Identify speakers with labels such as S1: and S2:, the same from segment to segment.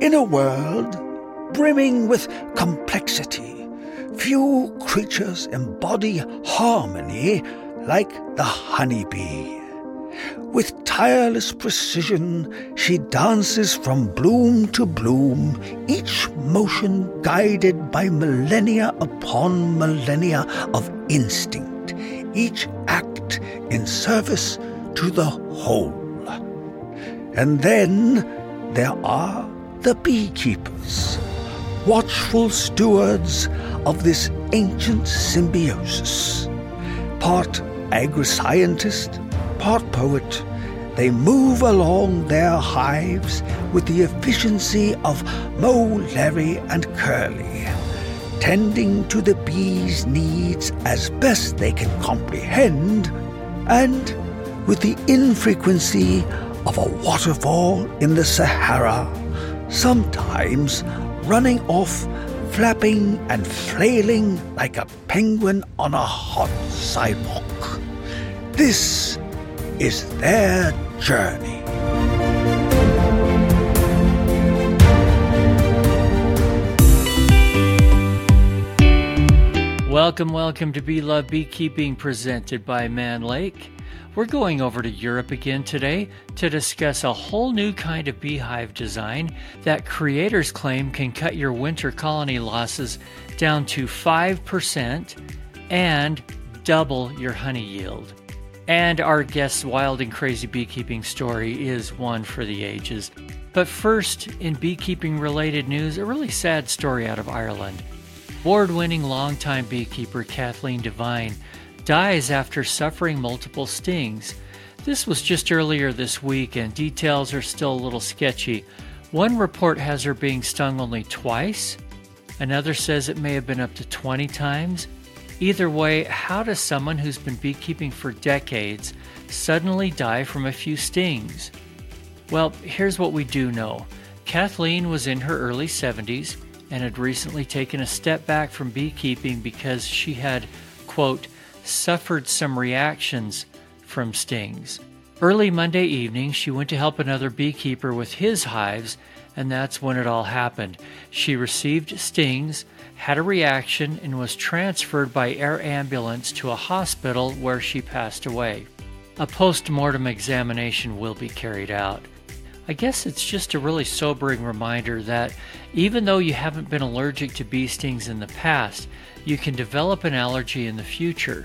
S1: In a world brimming with complexity, few creatures embody harmony like the honeybee. With tireless precision, she dances from bloom to bloom, each motion guided by millennia upon millennia of instinct, each act in service to the whole. And then there are the beekeepers, watchful stewards of this ancient symbiosis. Part agri-scientist, part poet, they move along their hives with the efficiency of Moe, Larry, and Curly, tending to the bees' needs as best they can comprehend, and with the infrequency of a waterfall in the Sahara, sometimes running off, flapping and flailing like a penguin on a hot sidewalk. This is their journey.
S2: Welcome to Bee Love Beekeeping, presented by Mann Lake. We're going over to Europe again today to discuss a whole new kind of beehive design that creators claim can cut your winter colony losses down to 5% and double your honey yield. And our guest's wild and crazy beekeeping story is one for the ages. But first, in beekeeping-related news, a really sad story out of Ireland. Award-winning longtime beekeeper Kathleen Devine dies after suffering multiple stings. This was just earlier this week, and details are still a little sketchy. One report has her being stung only twice. Another says it may have been up to 20 times. Either way, how does someone who's been beekeeping for decades suddenly die from a few stings? Well, here's what we do know. Kathleen was in her early 70s and had recently taken a step back from beekeeping because she had, quote, suffered some reactions from stings. Early Monday evening, she went to help another beekeeper with his hives, and that's when it all happened. She received stings, had a reaction, and was transferred by air ambulance to a hospital where she passed away. A post-mortem examination will be carried out. I guess it's just a really sobering reminder that even though you haven't been allergic to bee stings in the past, you can develop an allergy in the future.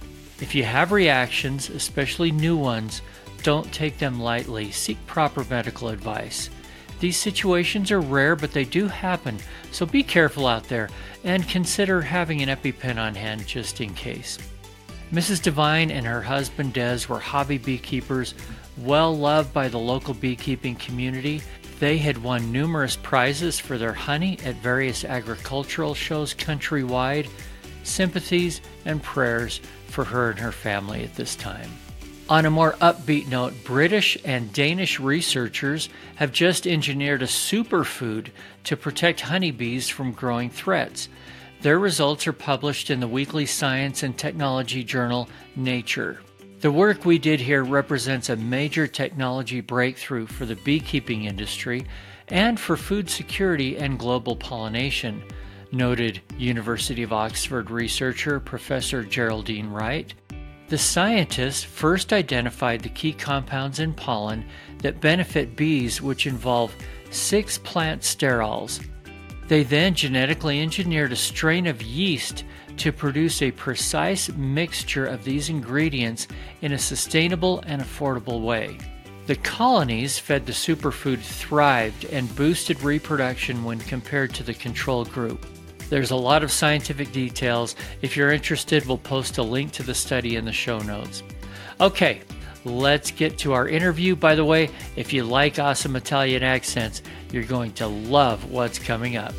S2: If you have reactions, especially new ones, don't take them lightly. Seek proper medical advice. These situations are rare, but they do happen, so be careful out there and consider having an EpiPen on hand just in case. Mrs. Devine and her husband Des were hobby beekeepers, well loved by the local beekeeping community. They had won numerous prizes for their honey at various agricultural shows countrywide. Sympathies and prayers for her and her family at this time. On a more upbeat note, British and Danish researchers have just engineered a superfood to protect honeybees from growing threats. Their results are published in the weekly science and technology journal Nature. The work we did here represents a major technology breakthrough for the beekeeping industry and for food security and global pollination, noted University of Oxford researcher Professor Geraldine Wright. The scientists first identified the key compounds in pollen that benefit bees, which involve 6 plant sterols. They then genetically engineered a strain of yeast to produce a precise mixture of these ingredients in a sustainable and affordable way. The colonies fed the superfood thrived and boosted reproduction when compared to the control group. There's a lot of scientific details. If you're interested, we'll post a link to the study in the show notes. Okay, let's get to our interview. By the way, if you like awesome Italian accents, you're going to love what's coming up.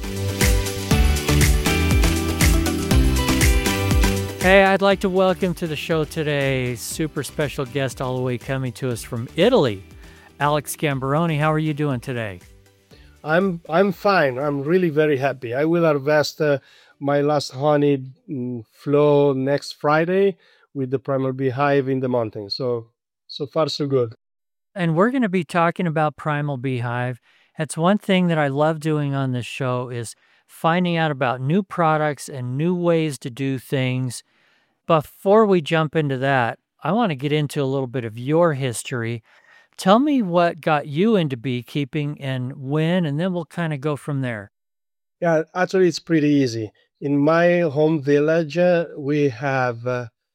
S2: Hey, I'd like to welcome to the show today super special guest all the way coming to us from Italy, Alex Gambaroni. How are you doing today?
S3: I'm fine. I'm really very happy. I will harvest my last honey flow next Friday with the Primal Beehive in the mountains. So far so good.
S2: And we're going to be talking about Primal Beehive That's one thing that I love doing on this show is finding out about new products and new ways to do things. Before we jump into that, I want to get into a little bit of your history. Tell me what got you into beekeeping and when, and then we'll kind of go from there.
S3: Yeah, actually, it's pretty easy. In my home village, we have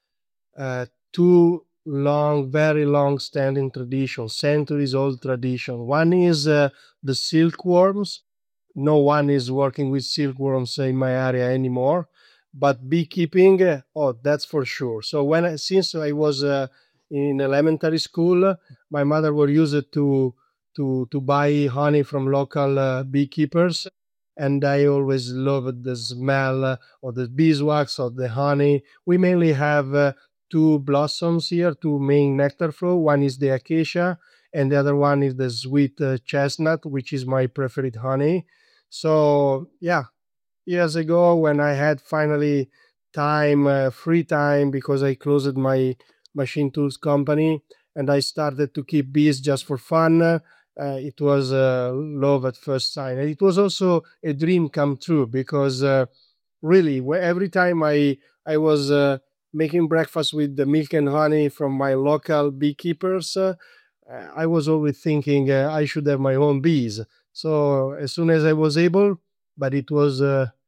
S3: two very long standing traditions, centuries old tradition. One is the silkworms. No one is working with silkworms in my area anymore, but beekeeping, oh, that's for sure. So since I was in elementary school, my mother were used to buy honey from local beekeepers, and I always loved the smell of the beeswax of the honey. We mainly have two blossoms here, two main nectar flow. One is the acacia, and the other one is the sweet chestnut, which is my preferred honey. So yeah, years ago when I had finally free time, because I closed my machine tools company and I started to keep bees just for fun. It was love at first sight, and it was also a dream come true because really, every time I was making breakfast with the milk and honey from my local beekeepers, I was always thinking I should have my own bees. So as soon as I was able, but it was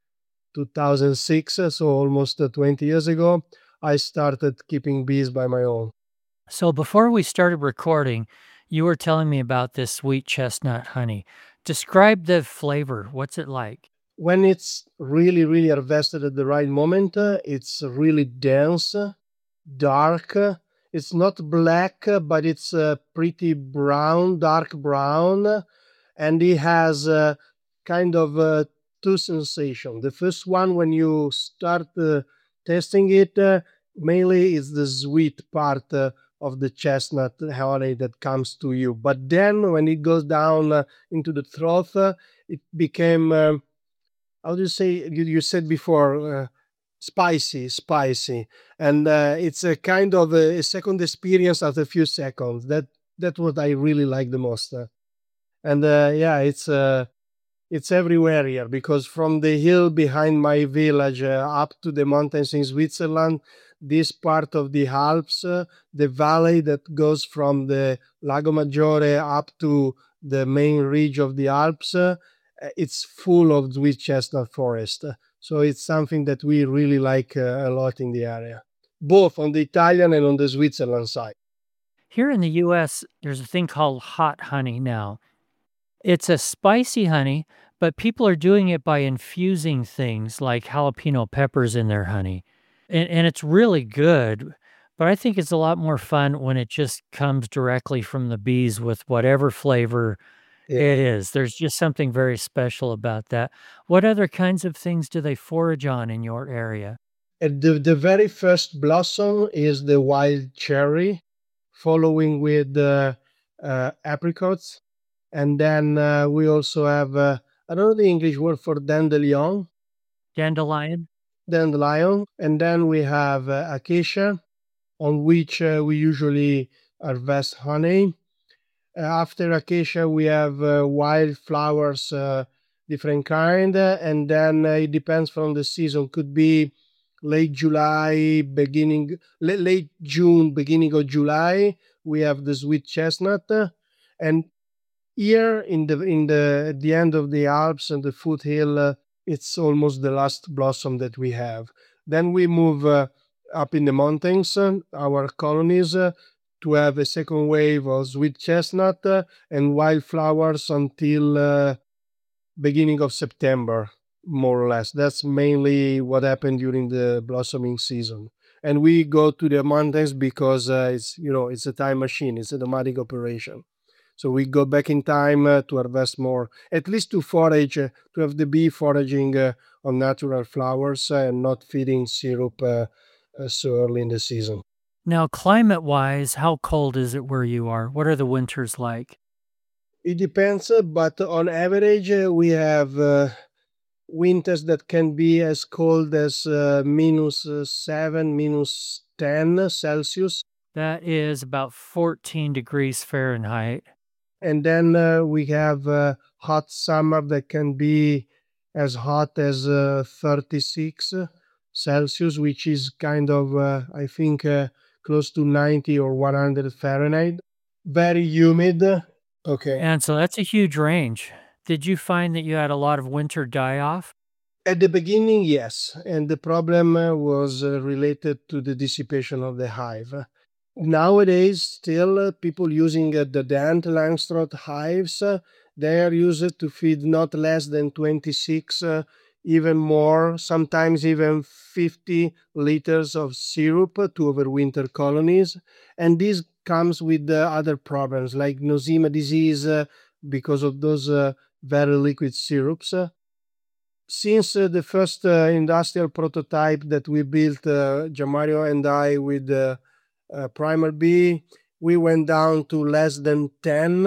S3: 2006, so almost 20 years ago, I started keeping bees by my own.
S2: So before we started recording, you were telling me about this sweet chestnut honey. Describe the flavor. What's it like?
S3: When it's really, really harvested at the right moment, it's really dense, dark. It's not black, but it's pretty brown, dark brown, and it has kind of two sensations. The first one, when you start tasting it, mainly is the sweet part of the chestnut honey that comes to you. But then, when it goes down into the throat, it became how do you say? You said before. Spicy, and it's a kind of a second experience after a few seconds. That's what I really like the most. And yeah, it's everywhere here because from the hill behind my village up to the mountains in Switzerland, this part of the Alps, the valley that goes from the Lago Maggiore up to the main ridge of the Alps, it's full of sweet chestnut forest. So it's something that we really like a lot in the area, both on the Italian and on the Switzerland side.
S2: Here in the US, there's a thing called hot honey now. It's a spicy honey, but people are doing it by infusing things like jalapeno peppers in their honey. And it's really good, but I think it's a lot more fun when it just comes directly from the bees with whatever flavor
S3: Yeah.
S2: it is. There's just something very special about that. What other kinds of things do they forage on in your area?
S3: And the very first blossom is the wild cherry, following with apricots. And then we also have, I don't know the English word for dandelion,
S2: Dandelion?
S3: dandelion. And then we have acacia, on which we usually harvest honey. After acacia, we have wildflowers, different kind, and then it depends from the season. Could be late July, late June, beginning of July. We have the sweet chestnut, and here in the end of the Alps and the foothill, it's almost the last blossom that we have. Then we move up in the mountains, our colonies, to have a second wave of sweet chestnut and wildflowers until beginning of September, more or less. That's mainly what happened during the blossoming season. And we go to the mountains because it's a time machine. It's a nomadic operation. So we go back in time to harvest more, at least to forage, to have the bee foraging on natural flowers and not feeding syrup so early in the season.
S2: Now, climate wise, how cold is it where you are? What are the winters like?
S3: It depends, but on average, we have winters that can be as cold as -7, -10 Celsius.
S2: That is about 14 degrees Fahrenheit.
S3: And then we have hot summer that can be as hot as 36 Celsius, which is kind of, I think, close to 90 or 100 Fahrenheit. Very humid. Okay.
S2: And so that's a huge range. Did you find that you had a lot of winter die off?
S3: At the beginning, yes. And the problem was related to the dissipation of the hive. Nowadays, still, people using the Dant Langstroth hives, they are used to feed not less than 26, even more, sometimes even 50 liters of syrup to overwinter colonies. And this comes with other problems like Nosema disease because of those very liquid syrups. Since the first industrial prototype that we built, Gianmario and I, with Primal Bee, we went down to less than 10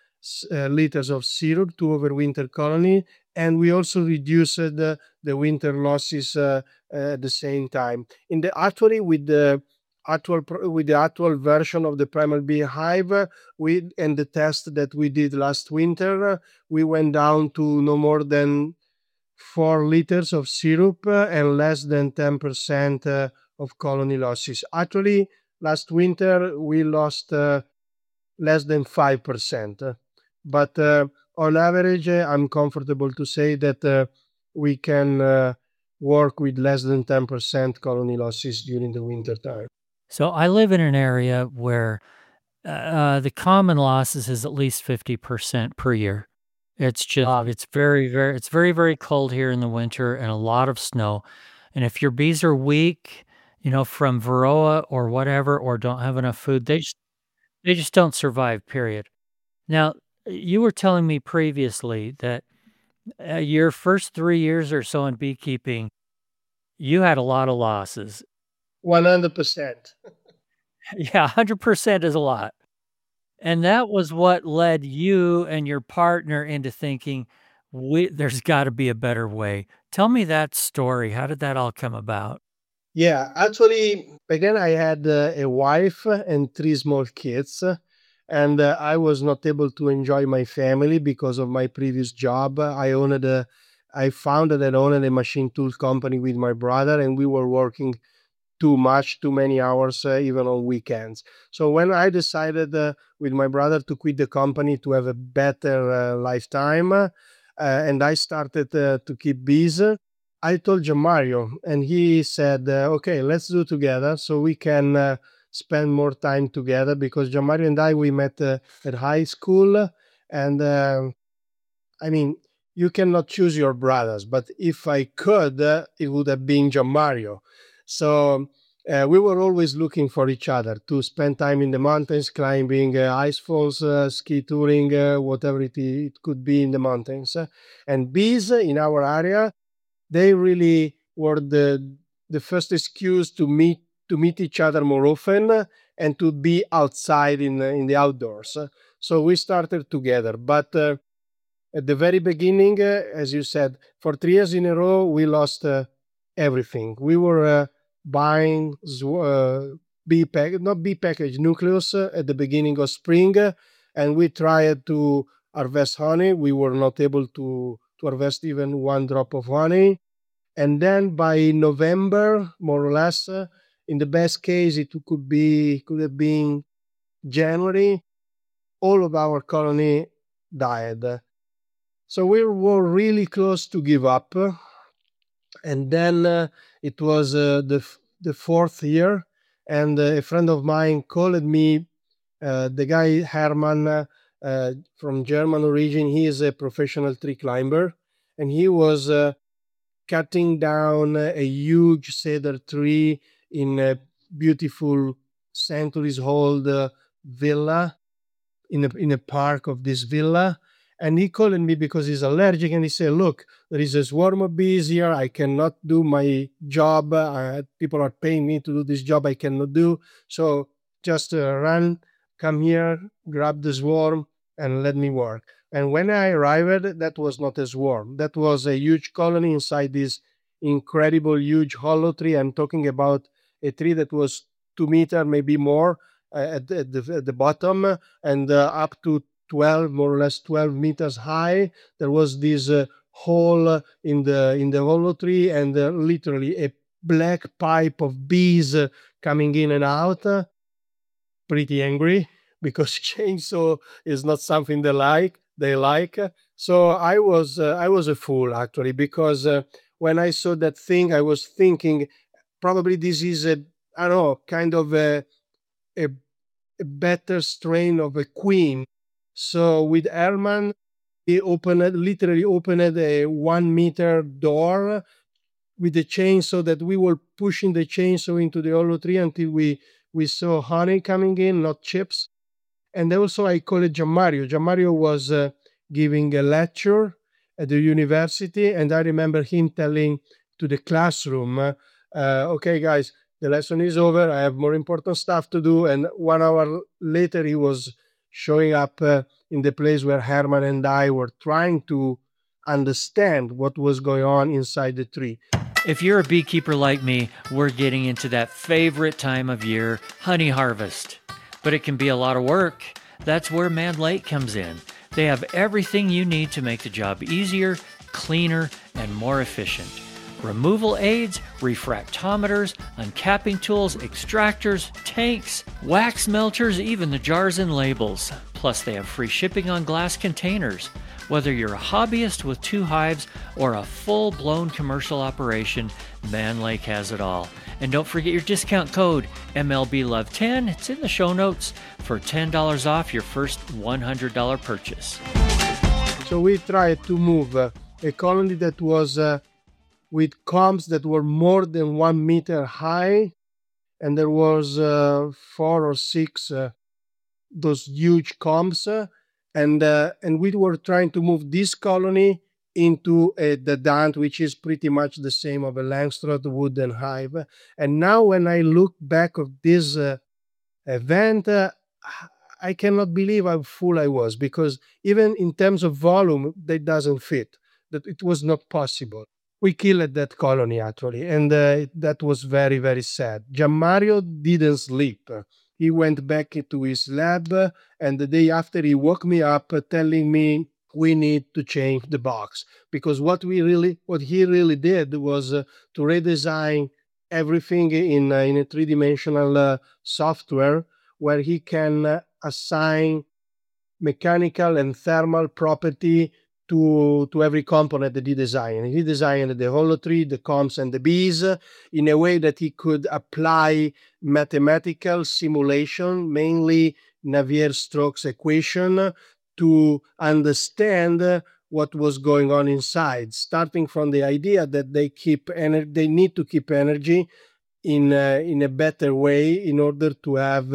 S3: liters of syrup to overwinter colony, and we also reduced the winter losses at the same time. In the actually with the actual version of the Primal Bee hive, we and the test that we did last winter, we went down to no more than 4 liters of syrup and less than 10% of colony losses. Actually, last winter we lost less than 5%. But on average, I'm comfortable to say that we can work with less than 10% colony losses during the winter time.
S2: So I live in an area where the common losses is at least 50% per year. It's just, it's very, very cold here in the winter and a lot of snow. And if your bees are weak, from varroa or whatever, or don't have enough food, they just don't survive, period. Now, you were telling me previously that your first 3 years or so in beekeeping, you had a lot of losses.
S3: 100%.
S2: Yeah, 100% is a lot. And that was what led you and your partner into thinking, there's got to be a better way. Tell me that story. How did that all come about?
S3: Yeah, actually, back then I had a wife and three small kids, and I was not able to enjoy my family because of my previous job. I founded and owned a machine tool company with my brother, and we were working too much, too many hours, even on weekends. So when I decided with my brother to quit the company to have a better lifetime, and I started to keep bees, I told Gianmario, and he said, "Okay, let's do together so we can spend more time together." Because Gianmario and I we met at high school, and I mean, you cannot choose your brothers, but if I could, it would have been Gianmario. So we were always looking for each other to spend time in the mountains, climbing ice falls, ski touring, whatever it could be in the mountains. And bees in our area, they really were the first excuse to meet each other more often and to be outside in the outdoors. So we started together, but at the very beginning, as you said, for 3 years in a row, we lost everything. We were buying not bee package nucleus at the beginning of spring, and we tried to harvest honey. We were not able to harvest even one drop of honey. And then by November, more or less, in the best case, it could have been January. All of our colony died. So we were really close to give up. And then it was the fourth year, and a friend of mine called me. The guy Herman from German origin, he is a professional tree climber, and he was cutting down a huge cedar tree in a beautiful centuries old villa in a park of this villa. And he called me because he's allergic, and he said, "Look, there is a swarm of bees here. I cannot do my job. People are paying me to do this job I cannot do. So just run, come here, grab the swarm, and let me work." And when I arrived, that was not a swarm. That was a huge colony inside this incredible, huge hollow tree. I'm talking about a tree that was 2 meters, maybe more, at the bottom, and up to 12, more or less 12 meters high. There was this hole in the hollow tree, and literally a black pipe of bees coming in and out. Pretty angry because chainsaw is not something they like. So I was a fool actually, because when I saw that thing, I was thinking probably this is a, I don't know, kind of a, a better strain of a queen. So with Herman, he literally opened a 1 meter door with the chainsaw, that we were pushing the chainsaw into the hollow tree until we saw honey coming in, not chips. And also I call it Gianmario. Gianmario was giving a lecture at the university, and I remember him telling to the classroom, "Okay, guys, the lesson is over. I have more important stuff to do." And 1 hour later, he was showing up in the place where Herman and I were trying to understand what was going on inside the tree.
S2: If you're a beekeeper like me, we're getting into that favorite time of year, honey harvest. But it can be a lot of work. That's where Man Lake comes in. They have everything you need to make the job easier, cleaner, and more efficient. Removal aids, refractometers, uncapping tools, extractors, tanks, wax melters, even the jars and labels. Plus, they have free shipping on glass containers. Whether you're a hobbyist with 2 hives or a full-blown commercial operation, Man Lake has it all. And don't forget your discount code MLBLove10. It's in the show notes for $10 off your first $100 purchase.
S3: So we tried to move a colony that was with combs that were more than 1 meter high, and there was 4 or 6 those huge combs, and we were trying to move this colony into the Dant, which is pretty much the same of a Langstroth wooden hive. And now when I look back of this event, I cannot believe how fool I was, because even in terms of volume, that doesn't fit. That it was not possible. We killed that colony actually, and that was very, very sad. Gianmario didn't sleep. He went back into his lab, and the day after he woke me up telling me we need to change the box, because what he really did was to redesign everything in a three-dimensional software, where he can assign mechanical and thermal property to every component that he designed. He designed the hollow tree, the combs, and the bees in a way that he could apply mathematical simulation, mainly Navier-Stokes equation, to understand what was going on inside, starting from the idea that they need to keep energy in a better way in order to have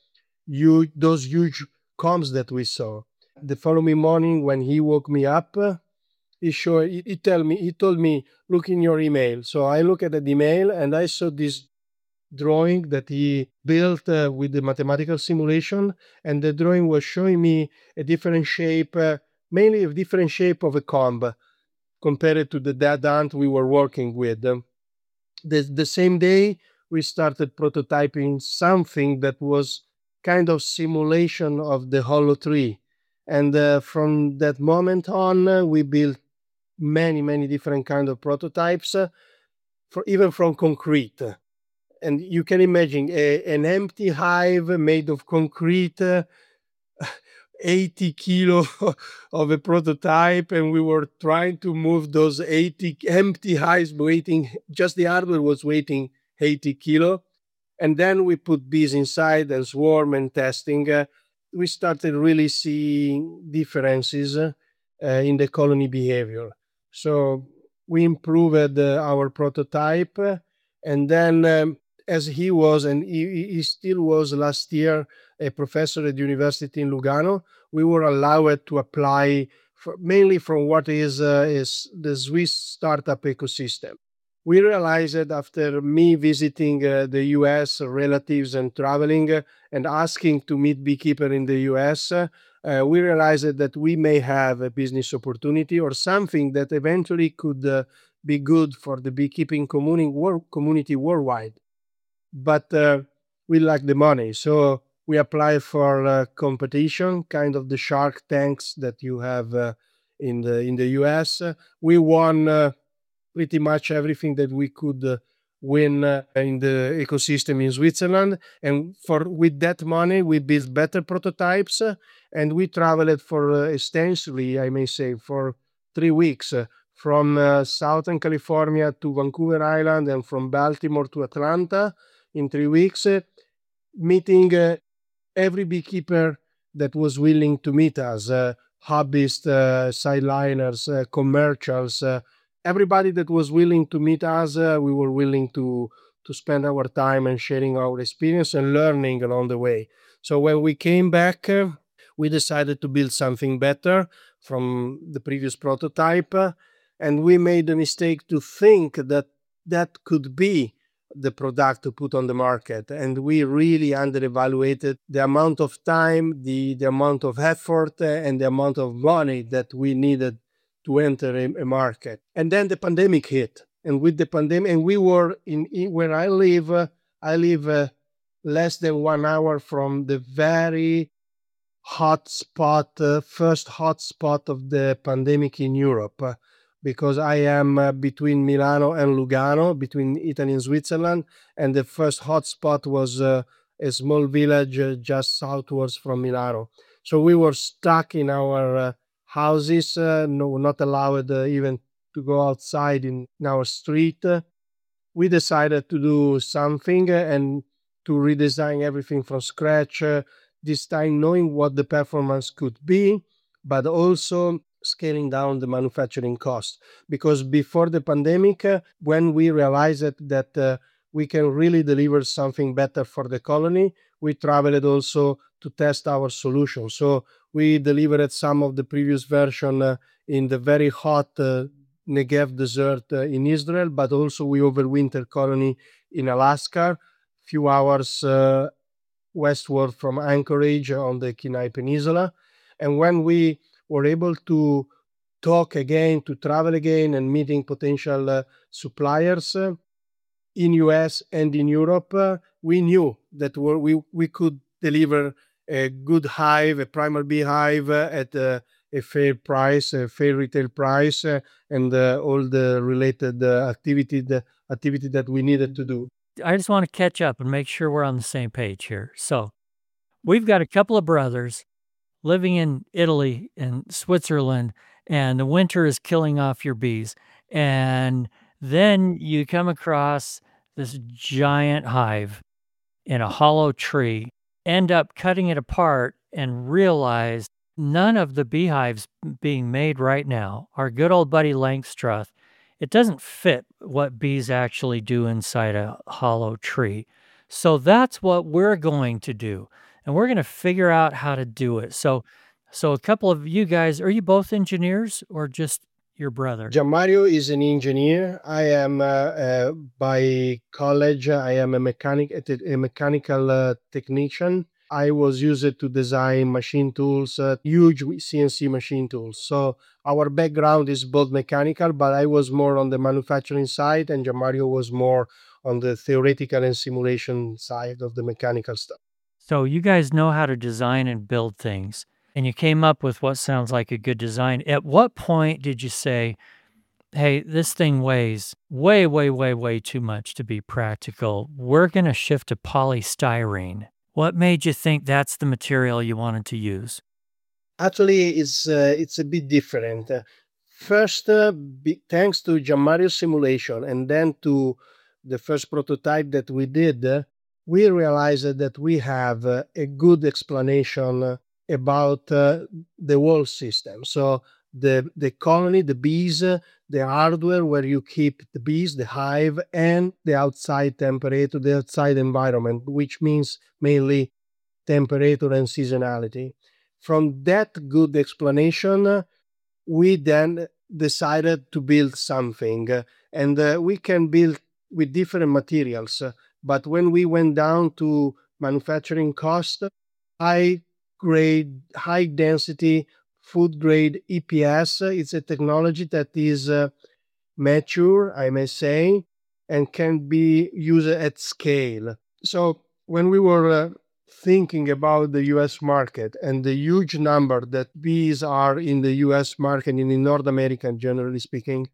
S3: those huge combs that we saw. The following morning, when he woke me up, he told me, "Look in your email." So I look at the email, and I saw this drawing that he built with the mathematical simulation, and the drawing was showing me a different shape, mainly a different shape of a comb compared to the dead ant we were working with. The same day, we started prototyping something that was kind of simulation of the hollow tree. And from that moment on, we built many different kind of prototypes, even from concrete. And you can imagine an empty hive made of concrete, 80 kilo of a prototype, and we were trying to move those 80 empty hives weighing, just the hardware was weighing 80 kilo. And then we put bees inside and swarm and testing. We started really seeing differences in the colony behavior. So we improved our prototype, and then as he was, and he still was last year, a professor at the university in Lugano, we were allowed to apply mainly from what is the Swiss startup ecosystem. We realized that after me visiting the US relatives and traveling and asking to meet beekeeper in the US, we realized that we may have a business opportunity or something that eventually could be good for the beekeeping community worldwide. But we lack the money. So We applied for competition, kind of the Shark Tanks that you have in the US. We won pretty much everything that we could win in the ecosystem in Switzerland. And for with that money, we built better prototypes, and we traveled for extensively, I may say, for 3 weeks. From Southern California to Vancouver Island and from Baltimore to Atlanta in 3 weeks, meeting every beekeeper that was willing to meet us, hobbyists, sideliners, commercials, everybody that was willing to meet us, we were willing to spend our time and sharing our experience and learning along the way. So when we came back, we decided to build something better from the previous prototype, and we made the mistake to think that that could be the product to put on the market, and we really underevaluated the amount of time, the amount of effort, and the amount of money that we needed to enter a market. And then the pandemic hit, and with the pandemic, and we were in where I live less than 1 hour from the very hot spot, first hot spot of the pandemic in Europe, because I am between Milano and Lugano, between Italy and Switzerland, and the first hot spot was a small village just southwards from Milano. So we were stuck in our houses, no, not allowed even to go outside in our street. We decided to do something and to redesign everything from scratch, this time knowing what the performance could be, but also scaling down the manufacturing cost. Because before the pandemic, when we realized that we can really deliver something better for the colony, we traveled also to test our solution. So we delivered some of the previous version in the very hot Negev desert in Israel, but also we overwinter colony in Alaska, few hours westward from Anchorage on the Kenai Peninsula. And when we were able to talk again, to travel again, and meeting potential suppliers in US and in Europe, we knew that we could deliver a good hive, a primal beehive at a fair price, a fair retail price, and all the related activity that we needed to do.
S2: I just want to catch up and make sure we're on the same page here. So, we've got a couple of brothers living in Italy and Switzerland, and the winter is killing off your bees. And then you come across this giant hive in a hollow tree, end up cutting it apart, and realize none of the beehives being made right now, our good old buddy Langstroth, it doesn't fit what bees actually do inside a hollow tree. So that's what we're going to do. And we're going to figure out how to do it. So a couple of you guys, are you both engineers or just your brother?
S3: Gianmario is an engineer. I am by college. I am a mechanical technician. I was used to design machine tools, huge CNC machine tools. So our background is both mechanical, but I was more on the manufacturing side, and Gianmario was more on the theoretical and simulation side of the mechanical stuff.
S2: So you guys know how to design and build things, and you came up with what sounds like a good design. At what point did you say, hey, this thing weighs way, way, way, way too much to be practical. We're going to shift to polystyrene. What made you think that's the material you wanted to use?
S3: Actually, it's a bit different. First, thanks to Gianmario's simulation and then to the first prototype that we did, we realized that we have a good explanation about the whole system. So the colony, the bees, the hardware where you keep the bees, the hive, and the outside temperature, the outside environment, which means mainly temperature and seasonality. From that good explanation, we then decided to build something, and we can build with different materials. But when we went down to manufacturing cost, high grade, high density food grade EPS, it's a technology that is mature, I may say, and can be used at scale. So when we were thinking about the US market and the huge number that bees are in the US market and in North America, generally speaking,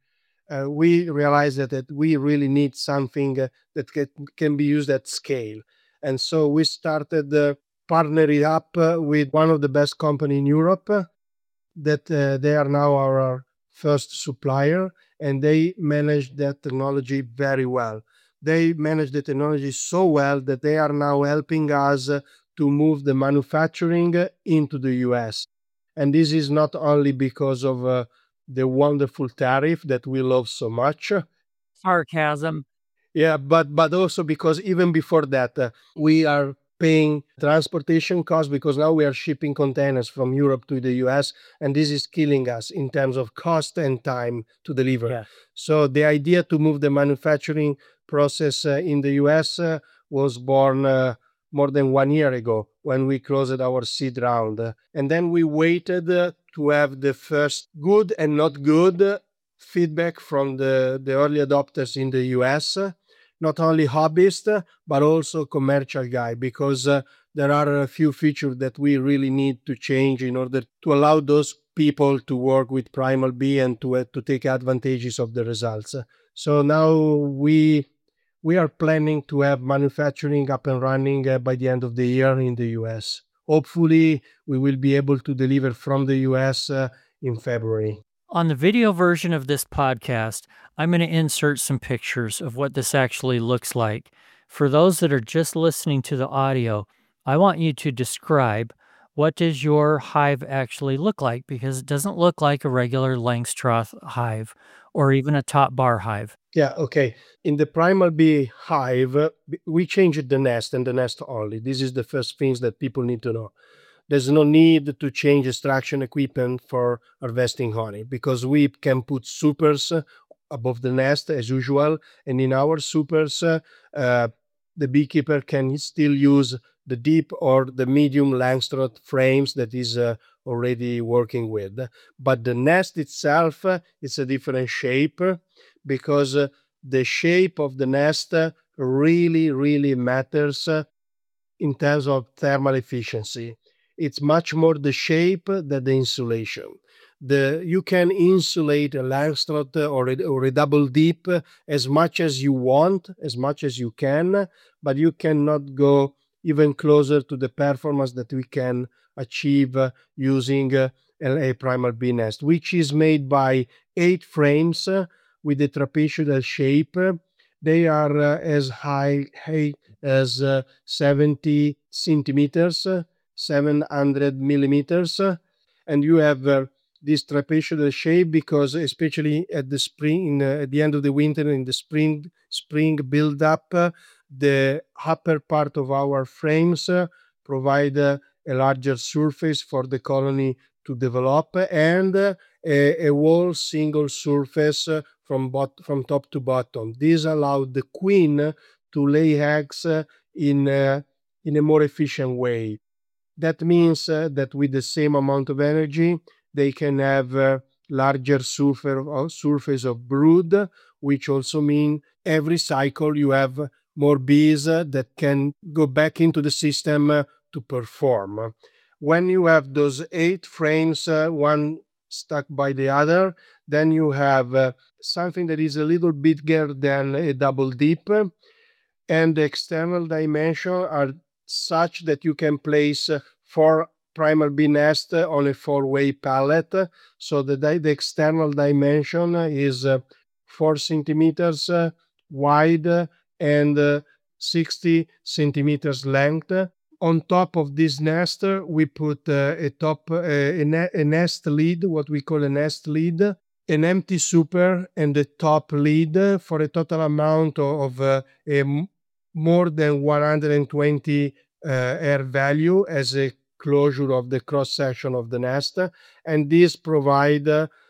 S3: we realized that we really need something that can be used at scale. And so we started partnering up with one of the best company in Europe that they are now our first supplier, and they manage that technology very well. They manage the technology so well that they are now helping us to move the manufacturing into the US. And this is not only because of the wonderful tariff that we love so much.
S2: Sarcasm.
S3: Yeah, but also because even before that, we are paying transportation costs because now we are shipping containers from Europe to the US, and this is killing us in terms of cost and time to deliver.
S2: Yeah.
S3: So the idea to move the manufacturing process in the US was born more than 1 year ago when we closed our seed round. And then we waited to have the first good and not good feedback from the early adopters in the US, not only hobbyists, but also commercial guy, because there are a few features that we really need to change in order to allow those people to work with Primal Bee and to take advantages of the results. So now we are planning to have manufacturing up and running by the end of the year in the US. Hopefully, we will be able to deliver from the US in February.
S2: On the video version of this podcast, I'm going to insert some pictures of what this actually looks like. For those that are just listening to the audio, I want you to describe what does your hive actually look like, because it doesn't look like a regular Langstroth hive or even a top bar hive.
S3: Yeah, okay. In the Primal Bee hive, we changed the nest and the nest only. This is the first things that people need to know. There's no need to change extraction equipment for harvesting honey because we can put supers above the nest as usual. And in our supers, the beekeeper can still use the deep or the medium Langstroth frames that is already working with. But the nest itself is a different shape because the shape of the nest really, really matters in terms of thermal efficiency. It's much more the shape than the insulation. You can insulate a Langstroth or a double deep as much as you want, as much as you can, but you cannot go even closer to the performance that we can achieve using a Primal Bee nest, which is made by 8 frames with a trapezoidal shape. They are as high as 70 centimeters, 700 millimeters, and you have this trapezoidal shape because especially at the spring, at the end of the winter, in the spring build up, the upper part of our frames provide a larger surface for the colony to develop, and a whole single surface from top to bottom. This allows the queen to lay eggs in a more efficient way. That means that with the same amount of energy, they can have larger surface of brood, which also means every cycle you have more bees that can go back into the system to perform. When you have those 8 frames, one stuck by the other, then you have something that is a little bigger than a double dip, and the external dimensions are such that you can place 4 Primal Bee nest on a 4-way pallet. So the external dimension is 4 centimeters wide and 60 centimeters length. On top of this nest, we put a nest lid, what we call a nest lid, an empty super, and a top lid for a total amount of more than 120 air value as a closure of the cross section of the nest, and these provide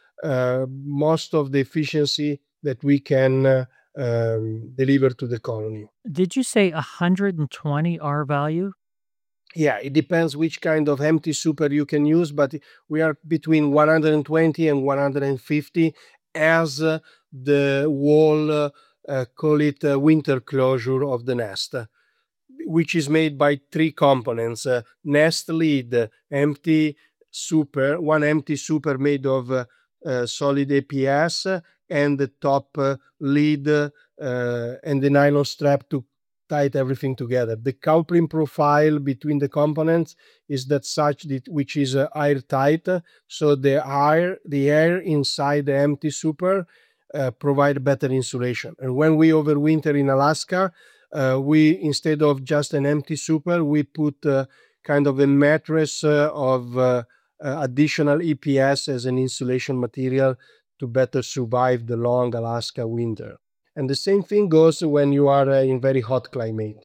S3: most of the efficiency that we can deliver to the colony.
S2: Did you say 120 R value?
S3: Yeah, it depends which kind of empty super you can use, but we are between 120 and 150 as the wall, call it winter closure of the nest. which is made by three components: nest lid, empty super, one empty super made of solid APS, and the top lid and the nylon strap to tight everything together. The coupling profile between the components is that such that which is airtight, so the air inside the empty super provide better insulation. And when we overwinter in Alaska, we, instead of just an empty super, we put kind of a mattress of additional EPS as an insulation material to better survive the long Alaska winter. And the same thing goes when you are in very hot climate.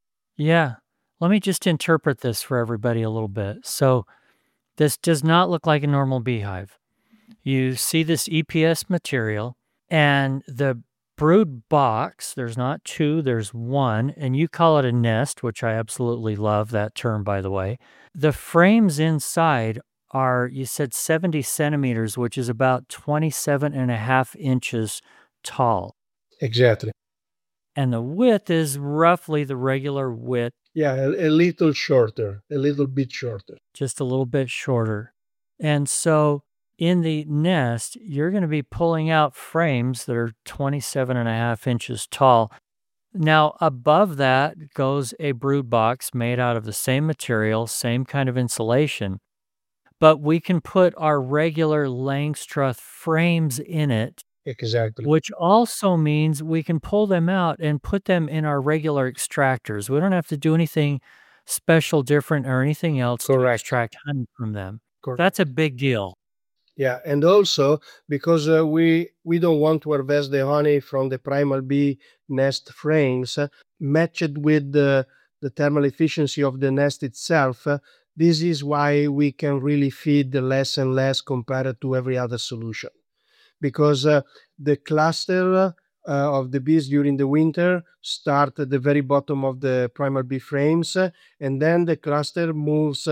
S2: Yeah. Let me just interpret this for everybody a little bit. So, this does not look like a normal beehive. You see this EPS material and the brood box, there's not two, there's one, and you call it a nest, which I absolutely love that term, by the way. The frames inside are, you said 70 centimeters, which is about 27 and a half inches tall.
S3: Exactly.
S2: And the width is roughly the regular width,
S3: Yeah, a little shorter, a little bit shorter.
S2: just a little bit shorter. And so in the nest, you're going to be pulling out frames that are 27 and a half inches tall. Now, above that goes a brood box made out of the same material, same kind of insulation, but we can put our regular Langstroth frames in it,
S3: Exactly.
S2: which also means we can pull them out and put them in our regular extractors. We don't have to do anything special, different, or anything else to
S3: Correct.
S2: extract honey from them.
S3: Correct.
S2: That's a big deal.
S3: Yeah, and also because we don't want to harvest the honey from the primal bee nest frames, matched with the thermal efficiency of the nest itself. This is why we can really feed less and less compared to every other solution, because the cluster of the bees during the winter start at the very bottom of the primal bee frames, and then the cluster moves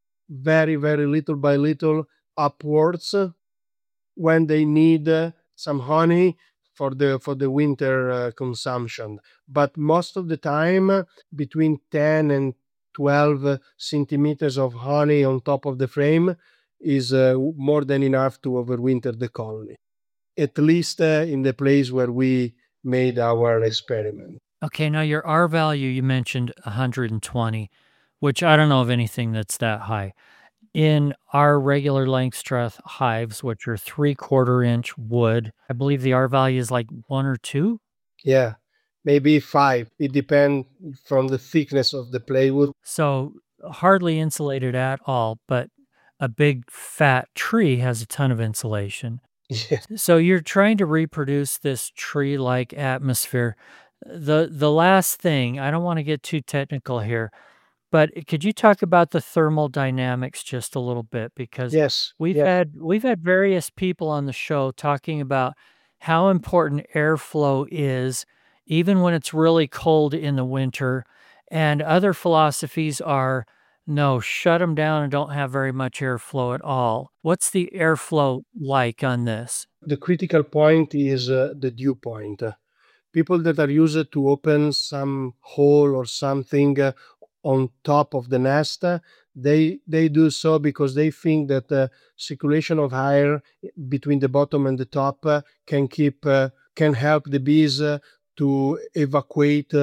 S3: very, very little by little upwards when they need some honey for the winter consumption. But most of the time, between 10 and 12 centimeters of honey on top of the frame is more than enough to overwinter the colony, at least in the place where we made our experiment.
S2: Okay, now your R value, you mentioned 120, which I don't know of anything that's that high. In our regular Langstroth hives, which are 3/4 inch wood, I believe the R value is like 1 or 2.
S3: Yeah, maybe 5. It depends from the thickness of the plywood.
S2: So hardly insulated at all, but a big fat tree has a ton of insulation.
S3: Yeah.
S2: So you're trying to reproduce this tree-like atmosphere. The last thing, I don't want to get too technical here, but could you talk about the thermal dynamics just a little bit? Because
S3: Yes.
S2: we've
S3: Yes.
S2: had various people on the show talking about how important airflow is, even when it's really cold in the winter. And other philosophies are no, shut them down and don't have very much airflow at all. What's the airflow like on this?
S3: The critical point is the dew point. People that are used to open some hole or something on top of the nest, they do so because they think that circulation of air between the bottom and the top can help the bees to evacuate,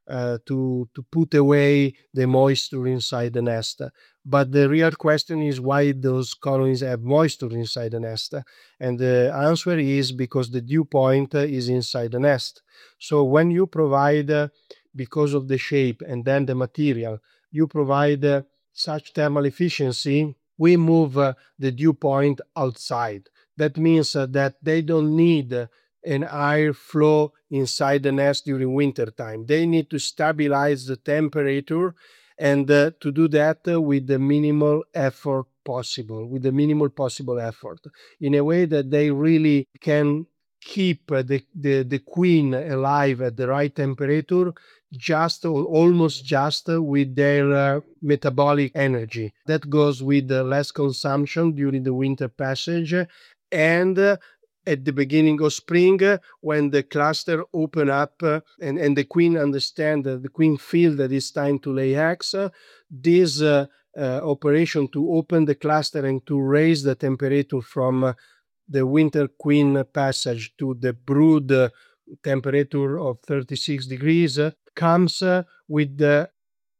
S3: to put away the moisture inside the nest. But the real question is why those colonies have moisture inside the nest, and the answer is because the dew point is inside the nest. So when you provide, because of the shape and then the material, you provide such thermal efficiency, we move the dew point outside. That means that they don't need an air flow inside the nest during winter time. They need to stabilize the temperature, and to do that with the minimal effort possible, with the minimal possible effort, in a way that they really can keep the queen alive at the right temperature, just almost just with their metabolic energy. That goes with less consumption during the winter passage, and at the beginning of spring, when the cluster open up, and the queen understand that the queen feel that it's time to lay eggs, this operation to open the cluster and to raise the temperature from the winter queen passage to the brood temperature of 36 degrees comes with the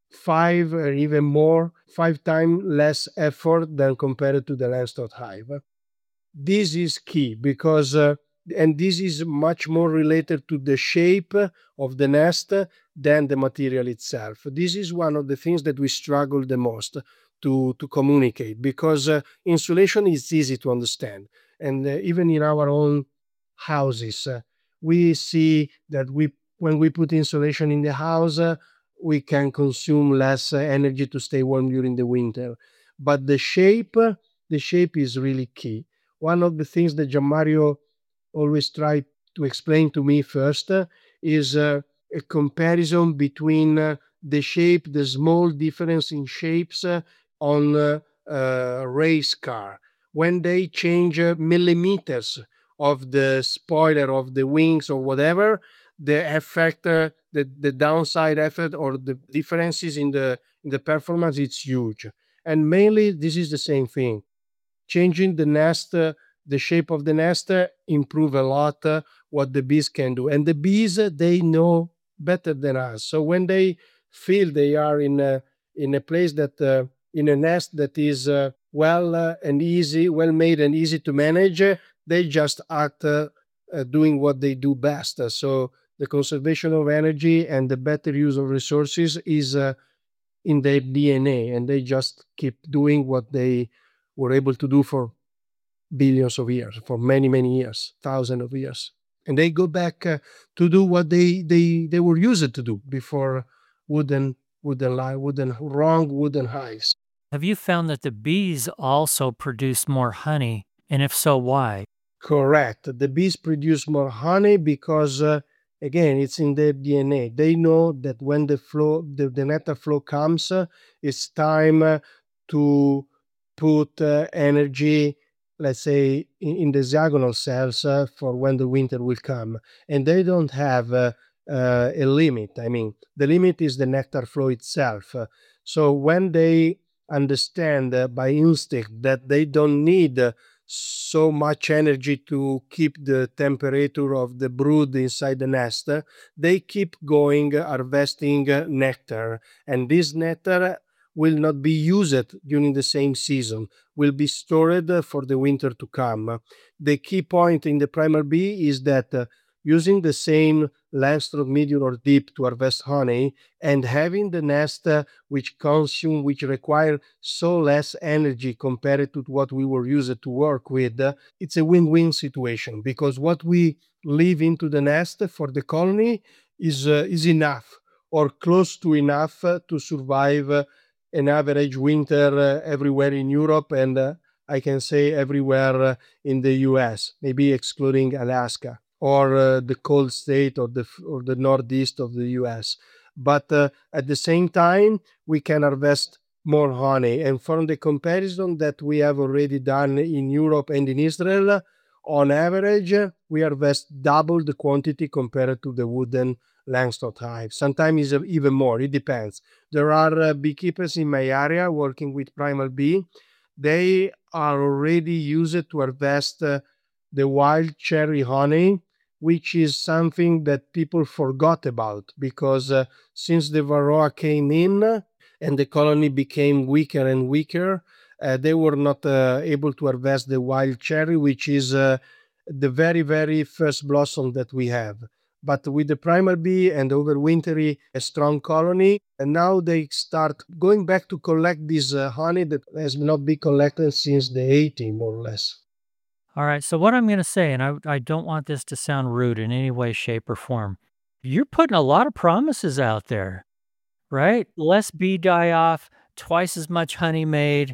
S3: 5 or even more, 5 times less effort than compared to the Langstroth hive. This is key because, and this is much more related to the shape of the nest than the material itself. This is one of the things that we struggle the most to communicate, because insulation is easy to understand. And even in our own houses, we see that when we put insulation in the house, we can consume less energy to stay warm during the winter. But the shape is really key. One of the things that Gianmario always tried to explain to me first is a comparison between the shape, the small difference in shapes on a race car. When they change millimeters of the spoiler of the wings or whatever, the effect, the downside effect or the differences in the performance, it's huge. And mainly this is the same thing. Changing the nest, the shape of the nest, improve a lot what the bees can do. And the bees, they know better than us. So when they feel they are in a place that in a nest that is and easy, well made and easy to manage, they just act doing what they do best. So the conservation of energy and the better use of resources is in their DNA, and they just keep doing what they were able to do for billions of years, for many, many years, thousands of years. And they go back to do what they were used to do before wooden hives.
S2: Have you found that the bees also produce more honey? And if so, why?
S3: Correct. The bees produce more honey because, again, it's in their DNA. They know that when the nectar flow comes, it's time to put energy, let's say, in the hexagonal cells for when the winter will come. And they don't have a limit. I mean, the limit is the nectar flow itself. So when they understand by instinct that they don't need so much energy to keep the temperature of the brood inside the nest, they keep going harvesting nectar. And this nectar will not be used during the same season, will be stored for the winter to come. The key point in the primal bee is that using the same Langstroth medium or deep to harvest honey and having the nest which require so less energy compared to what we were used to work with, it's a win-win situation, because what we leave into the nest for the colony is enough or close to enough to survive an average winter everywhere in Europe, and I can say everywhere in the US, maybe excluding Alaska or the cold state or the northeast of the US. But at the same time, we can harvest more honey. And from the comparison that we have already done in Europe and in Israel, on average, we harvest double the quantity compared to the wooden Langstroth hive. Sometimes even more, it depends. There are beekeepers in my area working with primal bee. They are already used to harvest the wild cherry honey, which is something that people forgot about, because since the Varroa came in and the colony became weaker and weaker, they were not able to harvest the wild cherry, which is the very, very first blossom that we have. But with the primal bee and overwintery a strong colony, and now they start going back to collect this honey that has not been collected since the 80s, more or less.
S2: All right, so what I'm going to say, and I don't want this to sound rude in any way, shape, or form, you're putting a lot of promises out there, right? Less bee die off, twice as much honey made.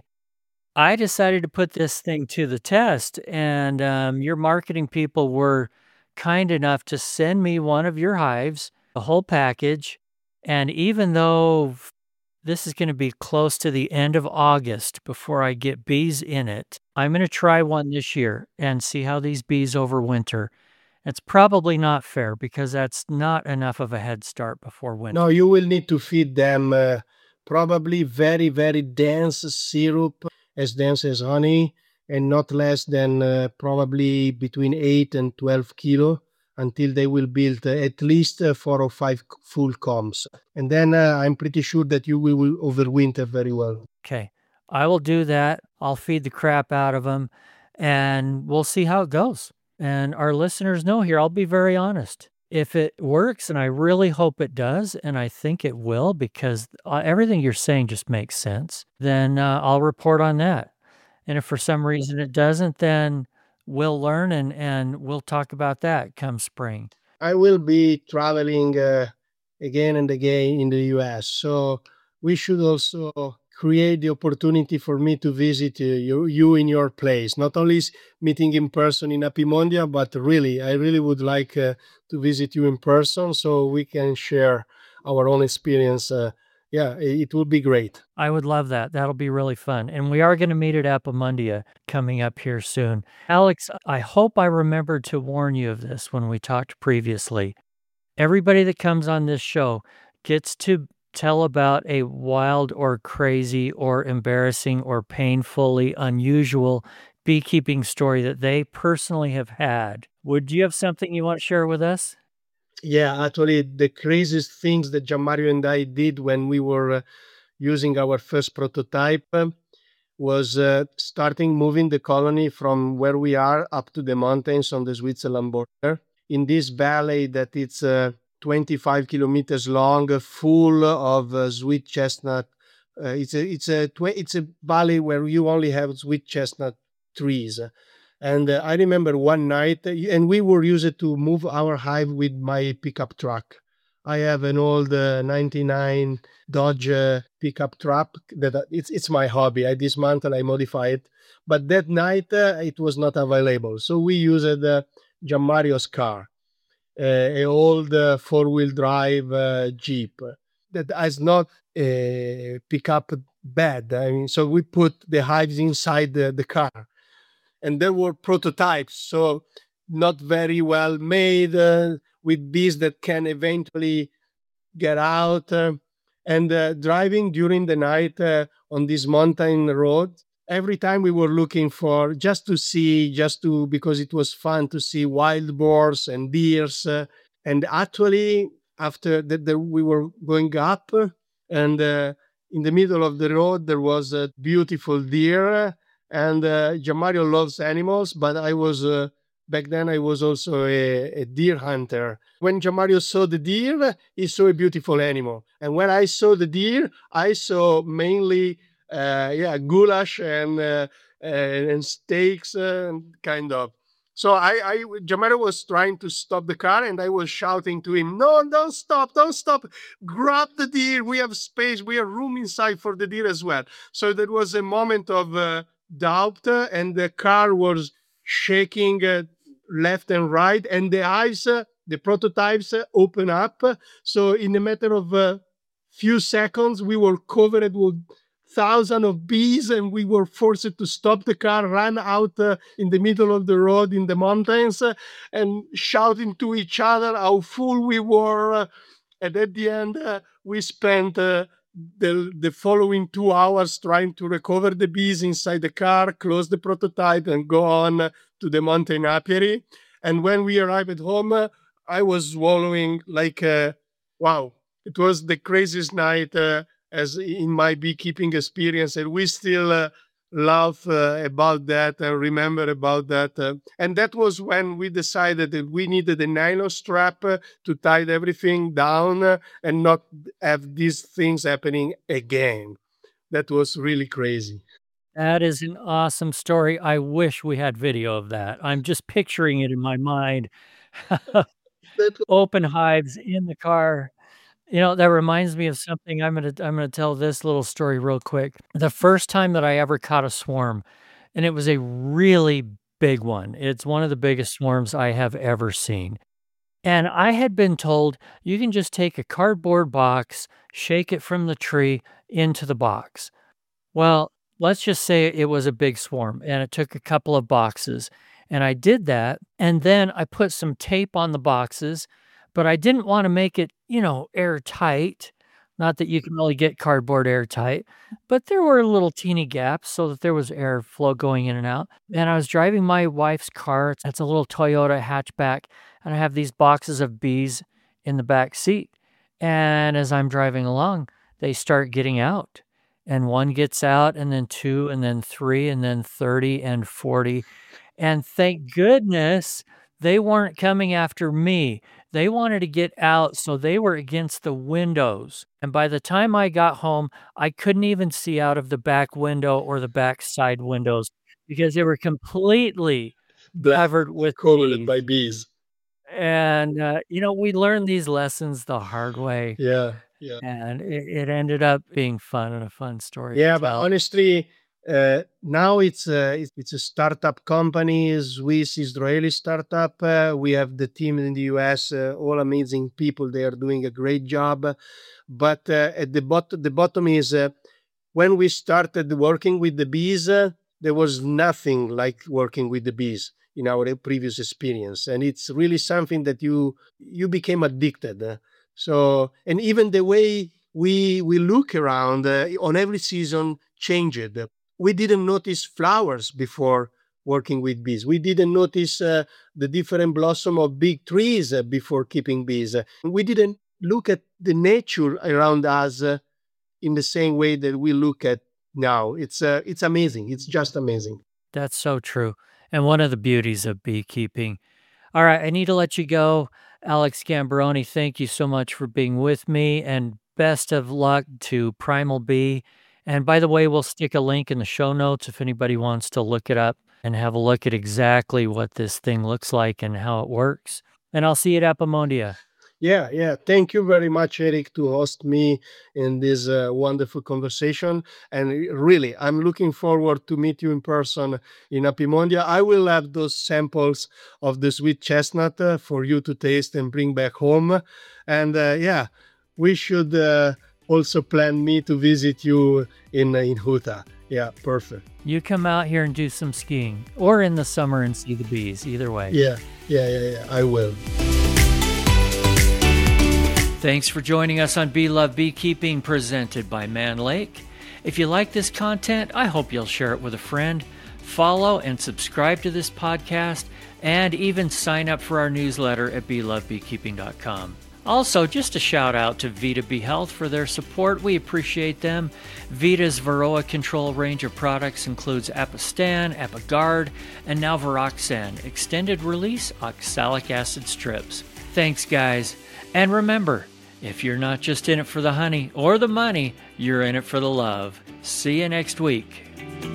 S2: I decided to put this thing to the test, and your marketing people were kind enough to send me one of your hives, a whole package. And even though this is going to be close to the end of August before I get bees in it. I'm going to try one this year and see how these bees overwinter. It's probably not fair because that's not enough of a head start before winter.
S3: No, you will need to feed them probably very, very dense syrup, as dense as honey, and not less than probably between 8 and 12 kilo until they will build at least 4 or 5 full combs. And then I'm pretty sure that you will overwinter very well.
S2: Okay, I will do that. I'll feed the crap out of them and we'll see how it goes. And our listeners know here, I'll be very honest. If it works, and I really hope it does, and I think it will because everything you're saying just makes sense, then I'll report on that. And if for some reason it doesn't, then we'll learn and we'll talk about that come spring.
S3: I will be traveling again and again in the US. So we should also create the opportunity for me to visit you in your place. Not only meeting in person in Apimondia, but really, I really would like to visit you in person so we can share our own experience. Yeah, it would be great.
S2: I would love that. That'll be really fun. And we are going to meet at Apimondia coming up here soon. Alex, I hope I remembered to warn you of this when we talked previously. Everybody that comes on this show gets to tell about a wild or crazy or embarrassing or painfully unusual beekeeping story that they personally have had. Would you have something you want to share with us?
S3: Yeah, actually, the craziest things that Gianmario and I did when we were using our first prototype was starting moving the colony from where we are up to the mountains on the Switzerland border in this valley that it's 25 kilometers long, full of sweet chestnut. It's a valley where you only have sweet chestnut trees. And I remember one night, and we were used to move our hive with my pickup truck. I have an old 99 Dodge pickup truck that it's my hobby. I dismantle, I modify it. But that night it was not available. So we used Gianmario's car, a old 4-wheel drive Jeep that has not a pickup bed. I mean, so we put the hives inside the car. And there were prototypes, so not very well made, with bees that can eventually get out. And driving during the night on this mountain road, every time we were looking for just because it was fun to see wild boars and deers. And actually, after that, we were going up, and in the middle of the road, there was a beautiful deer. And Gianmario loves animals, but I was back then I was also a deer hunter. When Gianmario saw the deer, he saw a beautiful animal, and when I saw the deer, I saw mainly goulash and steaks, kind of. So Gianmario was trying to stop the car, and I was shouting to him, "No, don't stop! Grab the deer. We have space. We have room inside for the deer as well." So there was a moment of doubt, and the car was shaking left and right, and the prototypes open up. So in a matter of few seconds, we were covered with thousands of bees, and we were forced to stop the car, run out in the middle of the road in the mountains, and shouting to each other how full we were. And at the end, we spent the following 2 hours trying to recover the bees inside the car, close the prototype, and go on to the mountain apiary. And when we arrived at home, I was swallowing like, wow, it was the craziest night as in my beekeeping experience. And we still laugh about that and remember about that. And that was when we decided that we needed a nylon strap to tie everything down and not have these things happening again. That was really crazy.
S2: That is an awesome story. I wish we had video of that. I'm just picturing it in my mind. Open hives in the car. You know, that reminds me of something. I'm gonna tell this little story real quick. The first time that I ever caught a swarm, and it was a really big one. It's one of the biggest swarms I have ever seen. And I had been told you can just take a cardboard box, shake it from the tree into the box. Well, let's just say it was a big swarm and it took a couple of boxes. And I did that. And then I put some tape on the boxes, but I didn't want to make it, airtight. Not that you can really get cardboard airtight, but there were little teeny gaps so that there was airflow going in and out. And I was driving my wife's car. It's a little Toyota hatchback. And I have these boxes of bees in the back seat. And as I'm driving along, they start getting out. And one gets out, and then two, and then three, and then 30 and 40. And thank goodness they weren't coming after me. They wanted to get out, so they were against the windows. And by the time I got home, I couldn't even see out of the back window or the back side windows because they were completely covered with
S3: Covered
S2: bees.
S3: by bees.
S2: And, we learned these lessons the hard way.
S3: Yeah.
S2: And it ended up being fun and a fun story.
S3: Yeah,
S2: to
S3: but
S2: tell.
S3: honestly, now it's a startup company, Swiss Israeli startup. We have the team in the US, all amazing people. They are doing a great job. But at the bottom is when we started working with the bees, there was nothing like working with the bees in our previous experience, and it's really something that you became addicted. So, and even the way we look around on every season changed. We didn't notice flowers before working with bees. We didn't notice the different blossom of big trees before keeping bees. We didn't look at the nature around us in the same way that we look at now. It's amazing. It's just amazing.
S2: That's so true. And one of the beauties of beekeeping. All right, I need to let you go. Alex Gambaroni, thank you so much for being with me, and best of luck to Primal Bee. And by the way, we'll stick a link in the show notes if anybody wants to look it up and have a look at exactly what this thing looks like and how it works. And I'll see you at Apimondia.
S3: Yeah. Thank you very much, Eric, to host me in this wonderful conversation. And really, I'm looking forward to meet you in person in Apimondia. I will have those samples of the sweet chestnut for you to taste and bring back home. And we should also plan me to visit you in Huta. Yeah, perfect.
S2: You come out here and do some skiing, or in the summer and see the bees, either way.
S3: Yeah, I will.
S2: Thanks for joining us on Bee Love Beekeeping, presented by Man Lake. If you like this content, I hope you'll share it with a friend. Follow and subscribe to this podcast, and even sign up for our newsletter at BeLoveBeekeeping.com. Also, just a shout out to Vita Bee Health for their support. We appreciate them. Vita's Varroa control range of products includes Apistan, Apiguard, and now Viroxan, extended release oxalic acid strips. Thanks, guys. And remember, if you're not just in it for the honey or the money, you're in it for the love. See you next week.